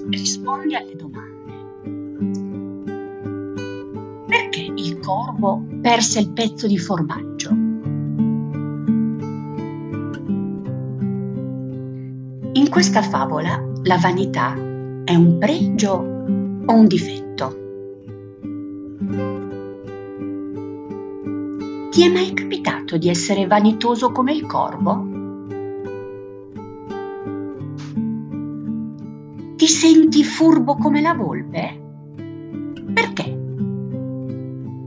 Rispondi alle domande. Perché il corvo perse il pezzo di formaggio? In questa favola la vanità è un pregio o un difetto? Ti è mai capitato di essere vanitoso come il corvo? Ti senti furbo come la volpe?